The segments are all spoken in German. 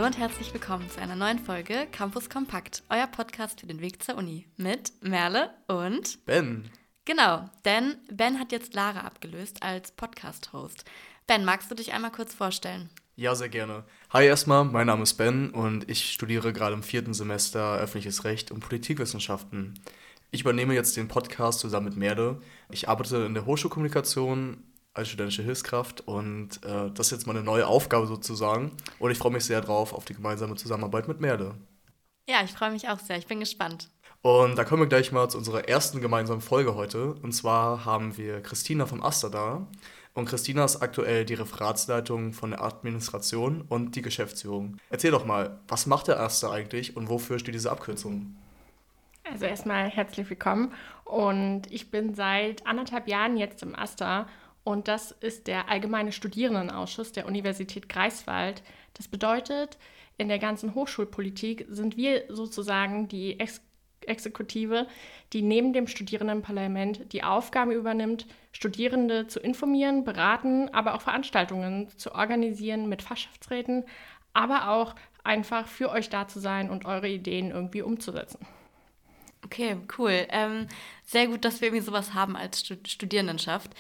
und herzlich willkommen zu einer neuen Folge Campus Kompakt, euer Podcast für den Weg zur Uni mit Merle und Ben. Genau, denn Ben hat jetzt Lara abgelöst als Podcast-Host. Ben, magst du dich einmal kurz vorstellen? Ja, sehr gerne. Hi erstmal, mein Name ist Ben und ich studiere gerade im 4. Semester Öffentliches Recht und Politikwissenschaften. Ich übernehme jetzt den Podcast zusammen mit Merle. Ich arbeite in der Hochschulkommunikation als studentische Hilfskraft und das ist jetzt meine neue Aufgabe sozusagen. Und ich freue mich sehr drauf auf die gemeinsame Zusammenarbeit mit Merle. Ja, ich freue mich auch sehr. Ich bin gespannt. Und da kommen wir gleich mal zu unserer ersten gemeinsamen Folge heute. Und zwar haben wir Christina vom Aster da. Und Christina ist aktuell die Referatsleitung von der Administration und die Geschäftsführung. Erzähl doch mal, was macht der Aster eigentlich und wofür steht diese Abkürzung? Also erstmal herzlich willkommen und ich bin seit 1,5 Jahren jetzt im Aster und das ist der Allgemeine Studierendenausschuss der Universität Greifswald. Das bedeutet, in der ganzen Hochschulpolitik sind wir sozusagen die Exekutive, die neben dem Studierendenparlament die Aufgabe übernimmt, Studierende zu informieren, beraten, aber auch Veranstaltungen zu organisieren mit Fachschaftsräten, aber auch einfach für euch da zu sein und eure Ideen irgendwie umzusetzen. Okay, cool. Sehr gut, dass wir irgendwie sowas haben als Studierendenschaft.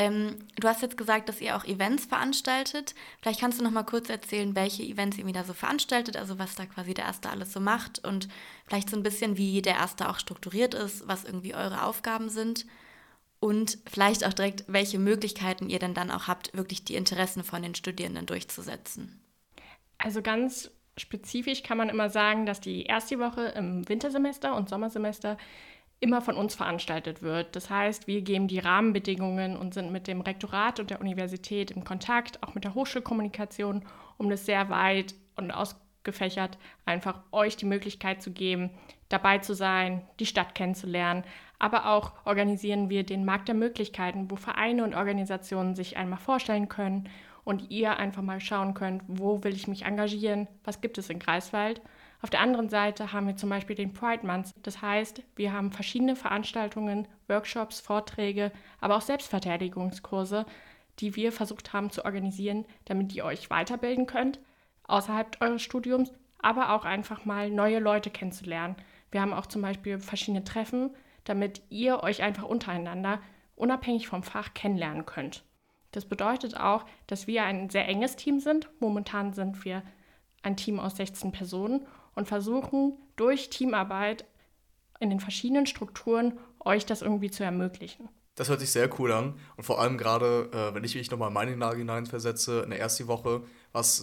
Du hast jetzt gesagt, dass ihr auch Events veranstaltet. Vielleicht kannst du noch mal kurz erzählen, welche Events ihr irgendwie da so veranstaltet, also was da quasi der Aster alles so macht und vielleicht so ein bisschen, wie der Aster auch strukturiert ist, was irgendwie eure Aufgaben sind und vielleicht auch direkt, welche Möglichkeiten ihr denn dann auch habt, wirklich die Interessen von den Studierenden durchzusetzen. Also ganz spezifisch kann man immer sagen, dass die erste Woche im Wintersemester und Sommersemester immer von uns veranstaltet wird. Das heißt, wir geben die Rahmenbedingungen und sind mit dem Rektorat und der Universität im Kontakt, auch mit der Hochschulkommunikation, um das sehr weit und ausgefächert einfach euch die Möglichkeit zu geben, dabei zu sein, die Stadt kennenzulernen. Aber auch organisieren wir den Markt der Möglichkeiten, wo Vereine und Organisationen sich einmal vorstellen können und ihr einfach mal schauen könnt, wo will ich mich engagieren, was gibt es in Greifswald. Auf der anderen Seite haben wir zum Beispiel den Pride Month. Das heißt, wir haben verschiedene Veranstaltungen, Workshops, Vorträge, aber auch Selbstverteidigungskurse, die wir versucht haben zu organisieren, damit ihr euch weiterbilden könnt, außerhalb eures Studiums, aber auch einfach mal neue Leute kennenzulernen. Wir haben auch zum Beispiel verschiedene Treffen, damit ihr euch einfach untereinander, unabhängig vom Fach, kennenlernen könnt. Das bedeutet auch, dass wir ein sehr enges Team sind. Momentan sind wir ein Team aus 16 Personen und versuchen durch Teamarbeit in den verschiedenen Strukturen euch das irgendwie zu ermöglichen. Das hört sich sehr cool an und vor allem gerade, wenn ich mich nochmal in meine Lage hineinversetze, in der ersten Woche, war es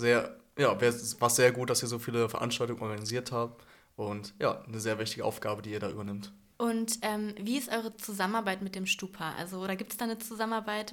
sehr gut, dass ihr so viele Veranstaltungen organisiert habt und ja, eine sehr wichtige Aufgabe, die ihr da übernimmt. Und wie ist eure Zusammenarbeit mit dem Stupa? Also, oder gibt es da eine Zusammenarbeit?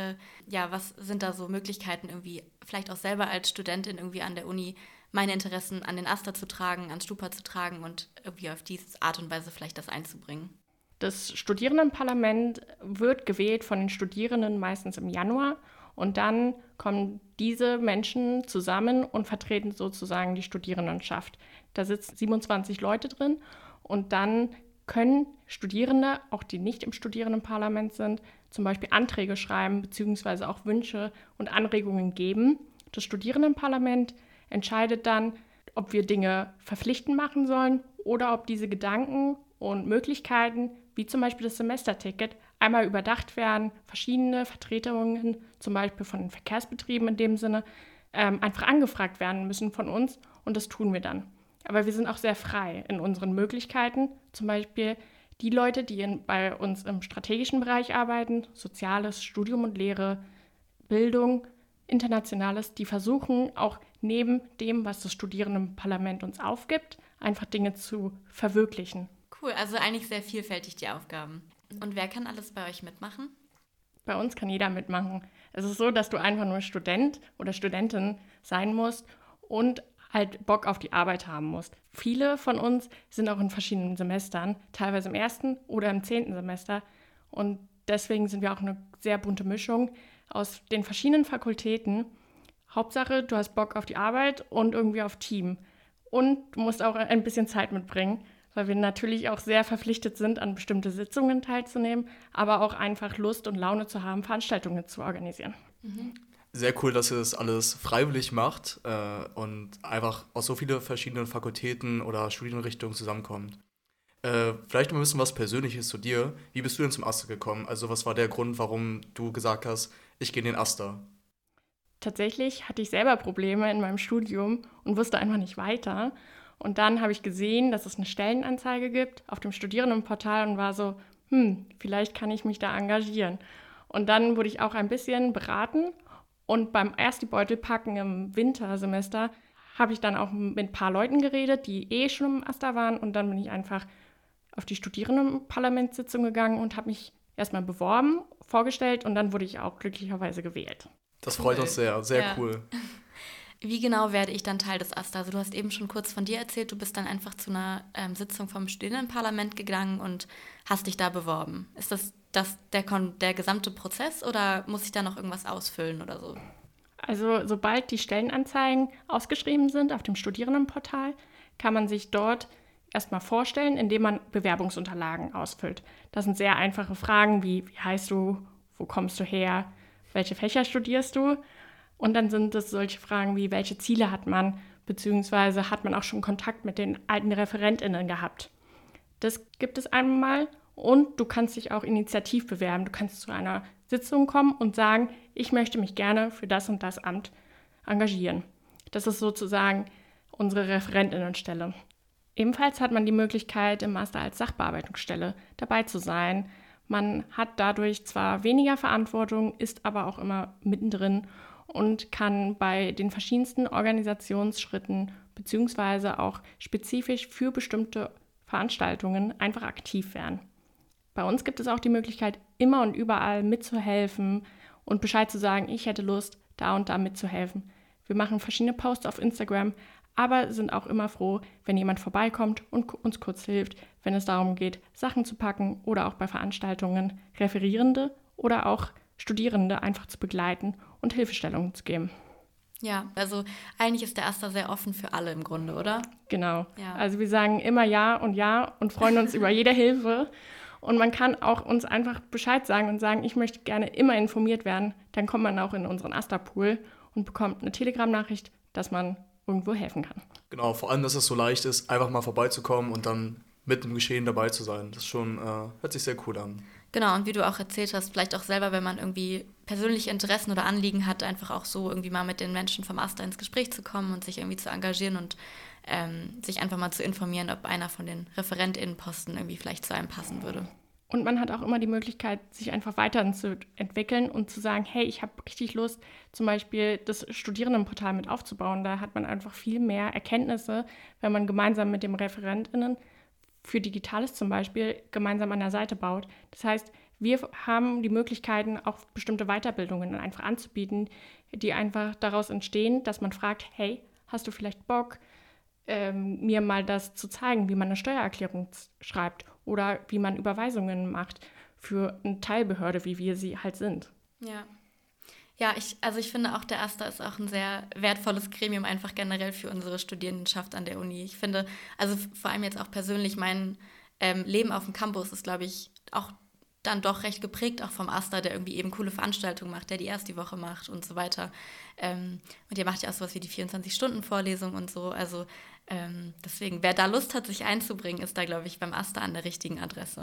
Was sind da so Möglichkeiten, irgendwie vielleicht auch selber als Studentin irgendwie an der Uni meine Interessen an den Aster zu tragen, ans Stupa zu tragen und irgendwie auf diese Art und Weise vielleicht das einzubringen? Das Studierendenparlament wird gewählt von den Studierenden meistens im Januar und dann kommen diese Menschen zusammen und vertreten sozusagen die Studierendenschaft. Da sitzen 27 Leute drin und dann können Studierende, auch die nicht im Studierendenparlament sind, zum Beispiel Anträge schreiben bzw. auch Wünsche und Anregungen geben. Das Studierendenparlament entscheidet dann, ob wir Dinge verpflichtend machen sollen oder ob diese Gedanken und Möglichkeiten, wie zum Beispiel das Semesterticket, einmal überdacht werden, verschiedene Vertretungen, zum Beispiel von den Verkehrsbetrieben in dem Sinne, einfach angefragt werden müssen von uns und das tun wir dann. Aber wir sind auch sehr frei in unseren Möglichkeiten. Zum Beispiel die Leute, die bei uns im strategischen Bereich arbeiten, Soziales, Studium und Lehre, Bildung, Internationales, die versuchen auch neben dem, was das Studierendenparlament uns aufgibt, einfach Dinge zu verwirklichen. Cool, also eigentlich sehr vielfältig die Aufgaben. Und wer kann alles bei euch mitmachen? Bei uns kann jeder mitmachen. Es ist so, dass du einfach nur Student oder Studentin sein musst und halt Bock auf die Arbeit haben musst. Viele von uns sind auch in verschiedenen Semestern, teilweise im 1. oder im 10. Semester. Und deswegen sind wir auch eine sehr bunte Mischung aus den verschiedenen Fakultäten. Hauptsache, du hast Bock auf die Arbeit und irgendwie auf Team. Und du musst auch ein bisschen Zeit mitbringen, weil wir natürlich auch sehr verpflichtet sind, an bestimmte Sitzungen teilzunehmen, aber auch einfach Lust und Laune zu haben, Veranstaltungen zu organisieren. Mhm. Sehr cool, dass ihr das alles freiwillig macht und einfach aus so vielen verschiedenen Fakultäten oder Studienrichtungen zusammenkommt. Vielleicht noch ein bisschen was Persönliches zu dir. Wie bist du denn zum Aster gekommen? Also was war der Grund, warum du gesagt hast, ich gehe in den Aster? Tatsächlich hatte ich selber Probleme in meinem Studium und wusste einfach nicht weiter. Und dann habe ich gesehen, dass es eine Stellenanzeige gibt auf dem Studierendenportal und war so, vielleicht kann ich mich da engagieren. Und dann wurde ich auch ein bisschen beraten und beim Ersti-Beutel-Packen im Wintersemester habe ich dann auch mit ein paar Leuten geredet, die schon im Aster waren und dann bin ich einfach auf die Studierendenparlamentssitzung gegangen und habe mich erstmal beworben, vorgestellt und dann wurde ich auch glücklicherweise gewählt. Das freut uns sehr, sehr Ja. cool. Wie genau werde ich dann Teil des Aster? Also du hast eben schon kurz von dir erzählt, du bist dann einfach zu einer Sitzung vom Studierendenparlament gegangen und hast dich da beworben. Ist das der gesamte Prozess oder muss ich da noch irgendwas ausfüllen oder so? Also sobald die Stellenanzeigen ausgeschrieben sind auf dem Studierendenportal, kann man sich dort erstmal vorstellen, indem man Bewerbungsunterlagen ausfüllt. Das sind sehr einfache Fragen wie heißt du, wo kommst du her, welche Fächer studierst du? Und dann sind es solche Fragen wie, welche Ziele hat man, beziehungsweise hat man auch schon Kontakt mit den alten ReferentInnen gehabt. Das gibt es einmal und du kannst dich auch initiativ bewerben. Du kannst zu einer Sitzung kommen und sagen, ich möchte mich gerne für das und das Amt engagieren. Das ist sozusagen unsere ReferentInnenstelle. Ebenfalls hat man die Möglichkeit, im Master als Sachbearbeitungsstelle dabei zu sein. Man hat dadurch zwar weniger Verantwortung, ist aber auch immer mittendrin und kann bei den verschiedensten Organisationsschritten beziehungsweise auch spezifisch für bestimmte Veranstaltungen einfach aktiv werden. Bei uns gibt es auch die Möglichkeit, immer und überall mitzuhelfen und Bescheid zu sagen, ich hätte Lust, da und da mitzuhelfen. Wir machen verschiedene Posts auf Instagram, aber sind auch immer froh, wenn jemand vorbeikommt und uns kurz hilft, wenn es darum geht, Sachen zu packen oder auch bei Veranstaltungen Referierende oder auch Studierende einfach zu begleiten und Hilfestellungen zu geben. Ja, also eigentlich ist der Aster sehr offen für alle im Grunde, oder? Genau. Ja. Also wir sagen immer ja und freuen uns über jede Hilfe. Und man kann auch uns einfach Bescheid sagen und sagen, ich möchte gerne immer informiert werden. Dann kommt man auch in unseren Aster-Pool und bekommt eine Telegram-Nachricht, dass man irgendwo helfen kann. Genau, vor allem, dass es so leicht ist, einfach mal vorbeizukommen und dann mit im Geschehen dabei zu sein. Das ist schon, hört sich sehr cool an. Genau, und wie du auch erzählt hast, vielleicht auch selber, wenn man irgendwie persönliche Interessen oder Anliegen hat, einfach auch so irgendwie mal mit den Menschen vom Aster ins Gespräch zu kommen und sich irgendwie zu engagieren und sich einfach mal zu informieren, ob einer von den ReferentInnenposten irgendwie vielleicht zu einem passen würde. Und man hat auch immer die Möglichkeit, sich einfach weiterzuentwickeln und zu sagen, hey, ich habe richtig Lust, zum Beispiel das Studierendenportal mit aufzubauen. Da hat man einfach viel mehr Erkenntnisse, wenn man gemeinsam mit dem ReferentInnen für Digitales zum Beispiel gemeinsam an der Seite baut. Das heißt, wir haben die Möglichkeiten, auch bestimmte Weiterbildungen einfach anzubieten, die einfach daraus entstehen, dass man fragt, hey, hast du vielleicht Bock, mir mal das zu zeigen, wie man eine Steuererklärung schreibt oder wie man Überweisungen macht für eine Teilbehörde, wie wir sie halt sind. Ja. Ja, ich finde auch, der Aster ist auch ein sehr wertvolles Gremium einfach generell für unsere Studierendenschaft an der Uni. Ich finde, also vor allem jetzt auch persönlich, mein Leben auf dem Campus ist, glaube ich, auch dann doch recht geprägt auch vom Aster, der irgendwie eben coole Veranstaltungen macht, der die erst die Woche macht und so weiter. Und ihr macht ja auch sowas wie die 24-Stunden-Vorlesung und so. Also deswegen, wer da Lust hat, sich einzubringen, ist da, glaube ich, beim Aster an der richtigen Adresse.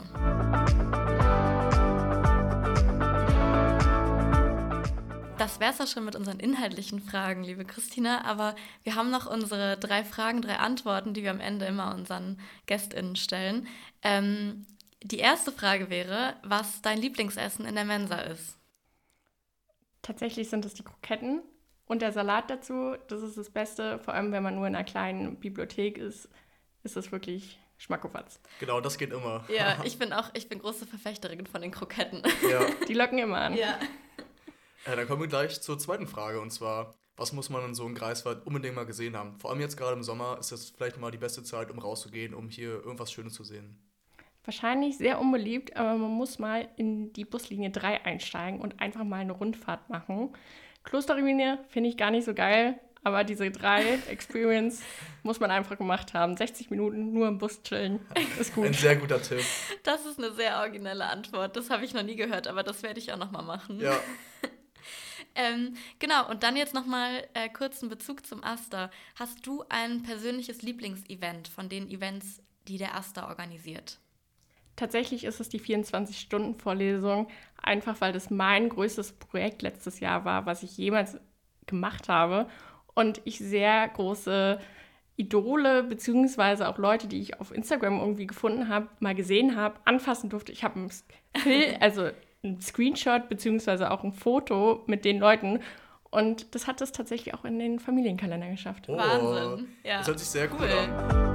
Das wäre es auch schon mit unseren inhaltlichen Fragen, liebe Christina. Aber wir haben noch unsere 3 Fragen, 3 Antworten, die wir am Ende immer unseren GästInnen stellen. Die erste Frage wäre, was dein Lieblingsessen in der Mensa ist. Tatsächlich sind es die Kroketten und der Salat dazu. Das ist das Beste, vor allem wenn man nur in einer kleinen Bibliothek ist, ist es wirklich Schmackofatz. Genau, das geht immer. Ja, ich bin große Verfechterin von den Kroketten. Ja. Die locken immer an. Ja. Dann kommen wir gleich zur zweiten Frage, und zwar, was muss man in so einem Greifswald unbedingt mal gesehen haben? Vor allem jetzt gerade im Sommer ist das vielleicht mal die beste Zeit, um rauszugehen, um hier irgendwas Schönes zu sehen. Wahrscheinlich sehr unbeliebt, aber man muss mal in die Buslinie 3 einsteigen und einfach mal eine Rundfahrt machen. Klosterruine finde ich gar nicht so geil, aber diese 3 Experience muss man einfach gemacht haben. 60 Minuten nur im Bus chillen, ist gut. Ein sehr guter Tipp. Das ist eine sehr originelle Antwort. Das habe ich noch nie gehört, aber das werde ich auch noch mal machen. Ja. Genau, und dann jetzt nochmal kurzen Bezug zum Aster. Hast du ein persönliches Lieblingsevent von den Events, die der Aster organisiert? Tatsächlich ist es die 24-Stunden-Vorlesung, einfach weil das mein größtes Projekt letztes Jahr war, was ich jemals gemacht habe. Und ich sehr große Idole, beziehungsweise auch Leute, die ich auf Instagram irgendwie gefunden habe, mal gesehen habe, anfassen durfte. Ich habe ein Screenshot, beziehungsweise auch ein Foto mit den Leuten. Und das hat es tatsächlich auch in den Familienkalender geschafft. Oh, Wahnsinn. Ja. Das hört sich sehr cool an.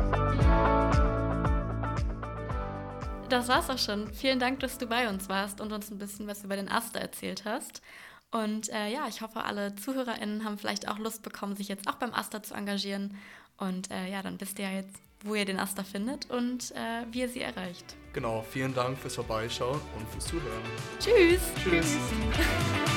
Das war's auch schon. Vielen Dank, dass du bei uns warst und uns ein bisschen was über den Aster erzählt hast. Und ich hoffe, alle ZuhörerInnen haben vielleicht auch Lust bekommen, sich jetzt auch beim Aster zu engagieren. Und dann wisst ihr ja jetzt, wo ihr den Aster findet und wie ihr sie erreicht. Genau, vielen Dank fürs Vorbeischauen und fürs Zuhören. Tschüss! Tschüss.